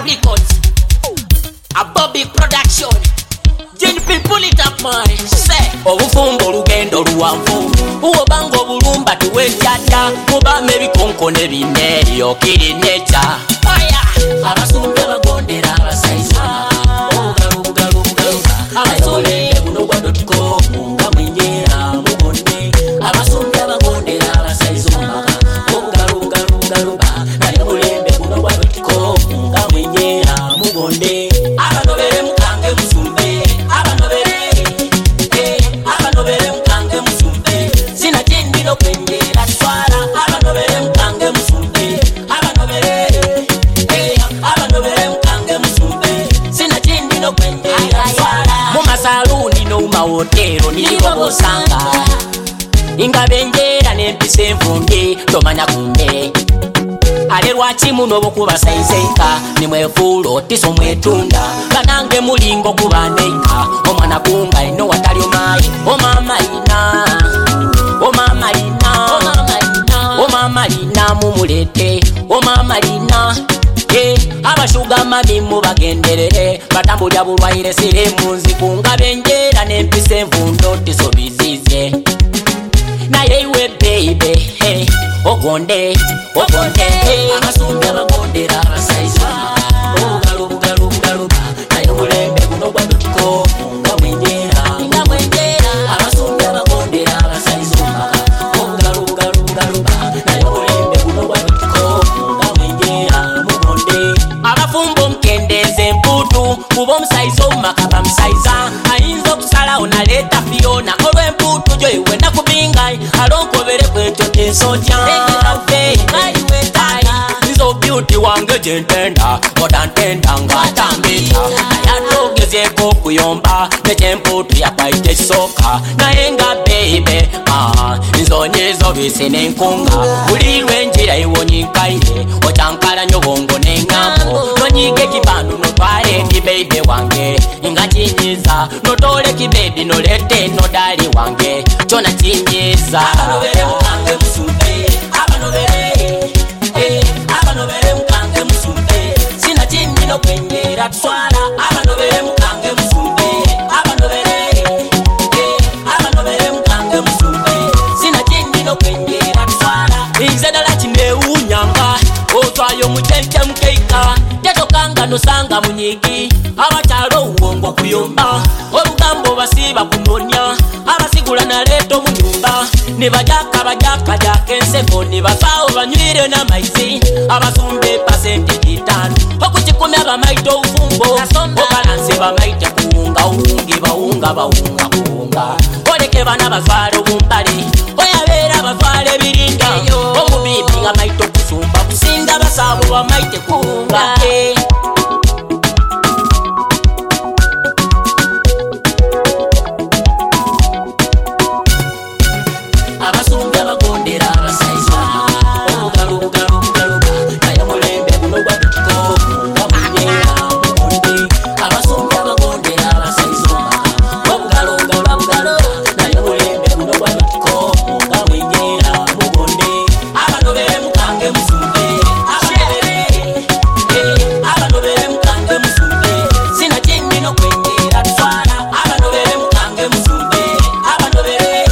Records, a Bobby Production. Jennifer, pull it up, man. Say, obufumbo lugendo luwanvu, uobango bulumba tuwejjata, mubame bikonko ne binne yokiri necha. Fire! Abasumbe bagondera abasaiza, abasole buno gwadotiko nga mwenyera mubonde. Abasumbe bagondera abasaiza ongalugalugaluba, naye mulembe buno gwadotiko nga mwenyera mubonde. Abanobere mukange musumbe, abanobere mukange musumbe, sina jendino kwenjera twala. Abanobere mukange musumbe, abanobere mukange musumbe, sina jendino kwenjera twala. Mumasaluni no mumahotero niliwo bosanga, inga benjera nempisa envunge tomanya kumbe. Ale lwaki muno bokubasaizeika nimwefuula otiso mwetunda, banange mulingo kubandeika omwana kunga ino watali omayi. Omama lina mumulete omama lina. Abashuga mami mubagenderere, batambulya bulwaire sire munziku nga benjera nempisa envundo otiso bizize. Naye iwe baby, ogonde abasumbe bagondera abasaiza ogalugalugaluba, naye mulembe guno gwadotiko nga mwenjera. Abasumbe bagondera abasaiza ogalugalugaluba, naye mulembe guno gwadotiko nga mwenjera mugonde. Abafumbo mukendeze emputu kuba omusaiza omumaka bamusaiza, ayinza okusalawo naleeta Fiona olw'emputu gyo iwe nakubingai alonkobere kwetyo tesotya. Nizo beauty wange jentenda otantenda ngatambita, ayatogezeko kuyomba nekyemputu yakwaite kisoka. Naye nga baby nzonyezo bisine nkunga, buli lwenjira iwonyinkaire otankala nyobongo nengambo. Nonyige kibanu notwale ndi baby wange nga kinyiza, notole kibedi nolete nodali wange kyona kinyiza. Abanobere mukange musumbe, abanobere mukange musumbe, sina kinino kwenjera twala. Abanobere mukange musumbe, abanobere mukange musumbe, sina kinino kwenjera twala. Inze dala kinewunyanga otwayo muchenche mukeika, tetokanga nosanga munyigi. Abakyalo uwongo kuyomba, olugambo basiba kunonya, abasigula naleto mu nyumba, nibajaka jaka enseko nibafaawo banywire n'amaizi. Abasumbe pasenti 5 okukikumya bamaite obufumbo, obalanse bamaite kuwunga uwungi bawunga kuwunga. Oleke bana bazwale obumbale, oyabeera bazwale ebirinda, omubibi nga maite okusumba kusinga basaabo bamaite kuwunga. Abasumbe bagondera abasaiza ogalugalugaluba, naye mulembe guno gwadotiko nga mwenyera mugonde. Abasumbe bagondera abasaiza ogalugalugaluba, naye mulembe guno gwadotiko nga mwenyera mugonde. Abanobere mukange musumbe, abanobere mukange musumbe, sina kyendino kwenjera twala. Abanobere mukange musumbe, abanobere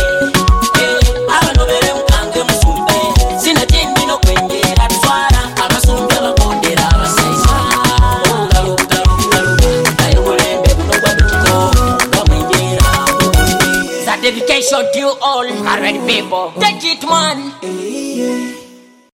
mukange musumbe, sina kyendino kwenjera twala. Abasumbe bagondera abasaiza ogalugalugaluba, naye mulembe guno gwadotiko nga mwenjera mugonde. It's a dedication to you all already people. Take it, man.